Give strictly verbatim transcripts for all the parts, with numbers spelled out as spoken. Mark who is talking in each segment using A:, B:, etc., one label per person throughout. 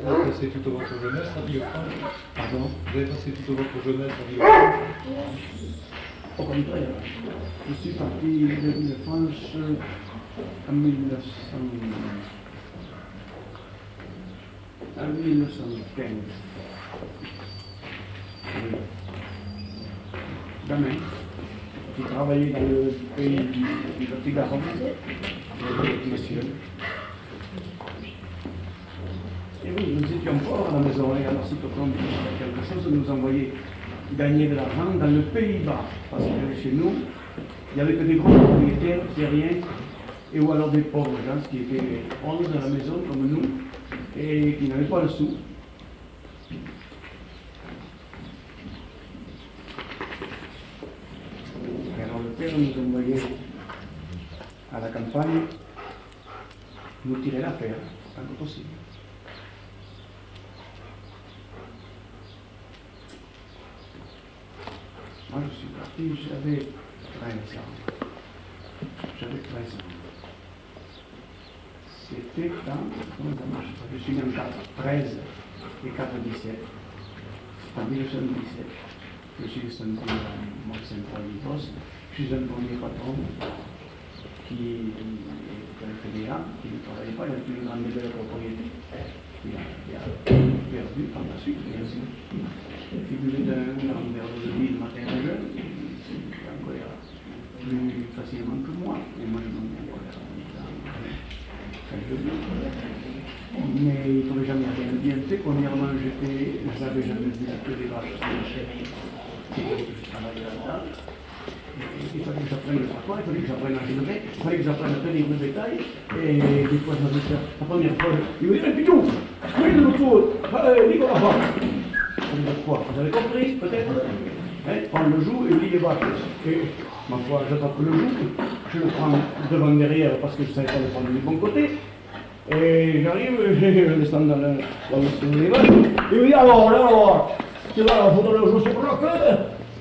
A: Vous avez passé toute votre jeunesse à Villefranche? Pardon? Vous avez passé toute votre jeunesse à Villefranche?
B: Au contraire, je suis parti de Villefranche en mille neuf cents, en mille neuf cent quinze. Oui. Gamin, qui travaillait dans le pays du, du petit Garonne, monsieur. Et oui, nous étions forts à la maison, et alors si quelqu'un quelque chose, nous envoyait gagner de l'argent dans le Pays-Bas, parce que chez nous, il n'y avait que des gros propriétaires terriens, et ou alors des pauvres gens qui étaient onze à la maison comme nous, et qui n'avaient pas le sou. Et alors le père nous envoyait à la campagne nous tirer l'affaire, tant que possible. Moi, je suis parti, j'avais treize ans. J'avais treize ans. C'était quand, comment ça marche? Je suis né en quatre, treize et quatre, dix-sept. C'est en mille neuf cent dix-sept. Je suis descendu à Mont-Saint-Paul-Livos. Je suis un premier patron qui était un fédéral, qui ne travaillait pas, il a plus une grande et belle propriété. Il a, il a perdu par la suite, bien sûr. Figuré d'un grand verre de vie le matin à l'heure, il est en colère plus facilement que moi, et moi je m'en mets en colère quand je vis. Mais il ne trouvait jamais rien bien fait. Premièrement, j'étais, je n'avais jamais vu que des vaches sur le chef qui travaillait là-dedans. Il fallait que j'apprenne le tracteur, il fallait que j'apprenne à gérer, il fallait que j'apprenne à tenir le bétail, et des fois je me disais, la première fois, il me dit, mais Pitou, oui, de l'autre côté, Nicolas, va. Ça veut dire quoi? Vous avez compris, peut-être? Hein, prendre le joug et lit les vaches. Et, ma foi, j'attrape le joug, je le prends devant derrière parce que je ne savais pas le prendre du bon côté. Et j'arrive, je descends dans le dans le sur les vaches. Il me dit, alors là, alors, tu vas foutre le joug sur la queue.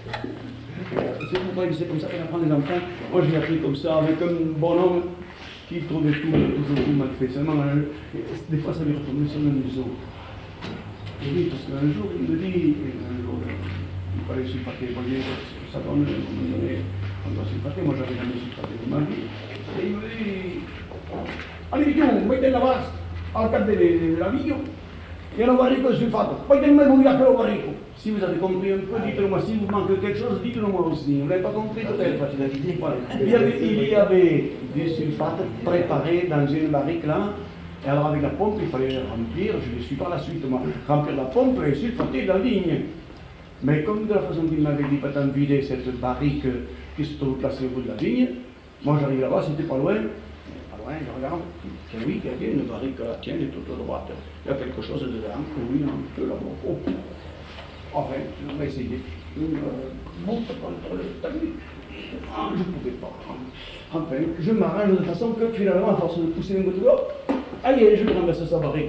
B: C'est pourquoi c'est comme ça qu'on apprend les enfants. Moi, je l'ai appris comme ça, avec un bonhomme qui trouvait tout, toujours tout mal fait. Seulement, des fois, ça lui retournait sur le museau. Et oui, parce qu'un jour, il me dit, un jour, il fallait sulfater, vous voyez, ça donne, à un moment donné, on doit sulfater, moi j'avais jamais sulfaté de ma vie. Et il me dit, allez, Pitou, mettez la vache al cap de la vigne, et alors barrico sulfato, poi del même mouillage au barrico. Si vous avez compris un peu, dites-le moi, si vous manque quelque chose, dites-le moi aussi. Vous n'avez pas compris, peut-être. Il y avait, il y avait du sulfate préparé dans une barrique là. Et alors avec la pompe, il fallait remplir, je l'ai su par la suite, moi, remplir la pompe et sulfater la vigne. Mais comme de la façon qu'il m'avait dit, pas tant vider cette barrique qui se trouve placée au bout de la vigne, moi j'arrive là-bas, c'était pas loin, pas loin, je regarde, c'est oui, il y a une barrique à la tienne, est toute droite. Il y a quelque chose dedans, oui, un peu là-bas. Oh. Enfin, je vais essayer. Je monte contre le tamis. Ah, je ne pouvais pas. Enfin, je m'arrange de façon que finalement, à force de pousser les mots de l'eau, allez, je vais renverser sa barrique.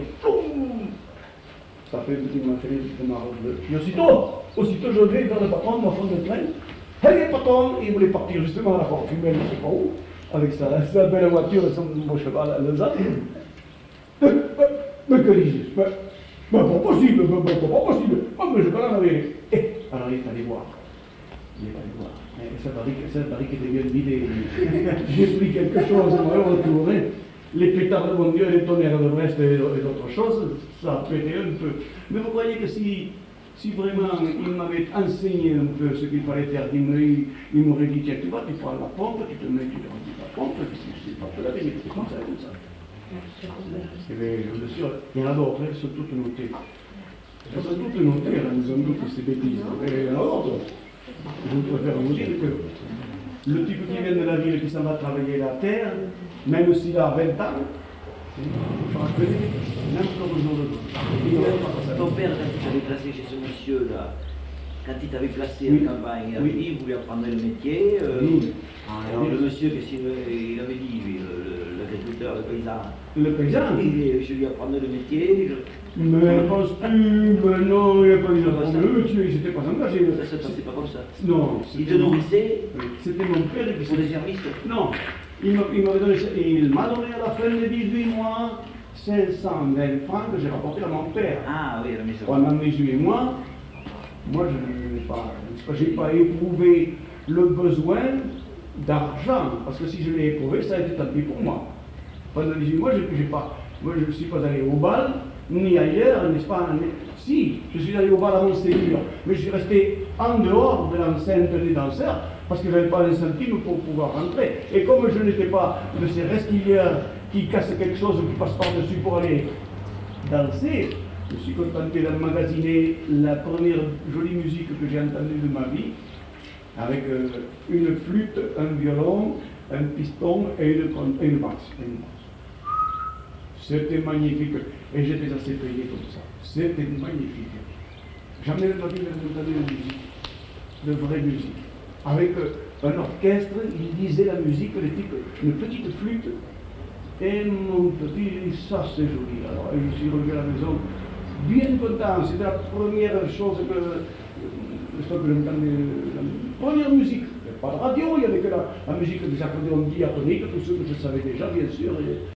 B: Ça fait petit fait de ma robe bleue. Et aussitôt, aussitôt je vais vers le patron de ma femme de train. Hey, patron, il voulait partir justement à la porte humaine, je ne sais pas où, avec sa, sa belle voiture et son beau cheval à Lausanne. Mais, mais que dis-je? Mais pas possible, mais pas possible. Oh, mais je vais en aller. Eh, alors il est allé voir. Il est allé voir. Et sa barrique, sa barrique était bien vidée. J'ai pris quelque chose, moi, retourné. Les pétards de mon Dieu, les tonnerres de Brest et d'autres choses, ça a pété un peu. Mais vous croyez que si, si vraiment il m'avait enseigné un peu ce qu'il fallait faire, il m'aurait dit, tiens, tu vas, tu prends la pompe, tu te mets, tu te remplis la pompe, et puis si c'est pas te laver, mais c'est comme ça, comme ça. Et bien, bien sûr, il y en a d'autres, elles sont toutes notées. Elles sont toutes notées, elles nous ont dit que c'est bêtises. Et il y en a d'autres. Je préfère vous dire que le type qui vient de la ville, qui s'en va travailler la terre, même s'il a vingt ans, il faut rappeler n'importe quel jour de jour.
C: Ton père, quand il t'avait placé chez ce monsieur-là, quand il t'avait placé
B: oui.
C: en campagne,
B: oui.
C: il voulait apprendre le métier. Euh,
B: oui.
C: Alors oui. Le monsieur, qu'est-ce qu'il avait dit, lui, l'agriculteur, le paysan?
B: Le paysan
C: il, Je lui apprendre le métier. Je...
B: Mais pense plus, mais non, il n'y a pas eu d'apprendre le métier, il s'était pas engagé.
C: Ça se passait pas comme ça.
B: Non.
C: Il te nourrissait?
B: C'était mon père qui
C: pour les services?
B: Non. Il m'a donné, il m'a donné à la fin de dix-huit mois cinq cent vingt francs que j'ai rapportés à mon père.
C: Ah oui, à la maison.
B: Pendant mes yeux et moi, moi je n'ai pas, j'ai pas éprouvé le besoin d'argent, parce que si je l'ai éprouvé, ça a été tant pis pour moi. Pendant les yeux, moi, j'ai pas, moi je ne suis pas allé au bal, ni ailleurs, n'est-ce pas? Si, je suis allé au bal à Monseigneur, mais je suis resté en dehors de l'enceinte des danseurs, parce que je n'avais pas un centime pour pouvoir rentrer. Et comme je n'étais pas de ces restilleurs qui cassent quelque chose ou qui passent par-dessus pour aller danser, je me suis contenté d'emmagasiner la première jolie musique que j'ai entendue de ma vie, avec euh, une flûte, un violon, un piston et une, et une basse. C'était magnifique. Et j'étais assez payé comme ça. C'était magnifique. Jamais de ma vie n'avais entendu de musique, de vraie musique. Avec euh, un orchestre, il disait la musique, les types, une petite flûte. Et mon petit, ça c'est joli. Alors je suis revenu à la maison bien content. C'était la première chose que, que j'entendais, la première musique. Il n'y avait pas de radio, il n'y avait que la, la musique des accordéons diatoniques, tout ce que je savais déjà, bien sûr. Et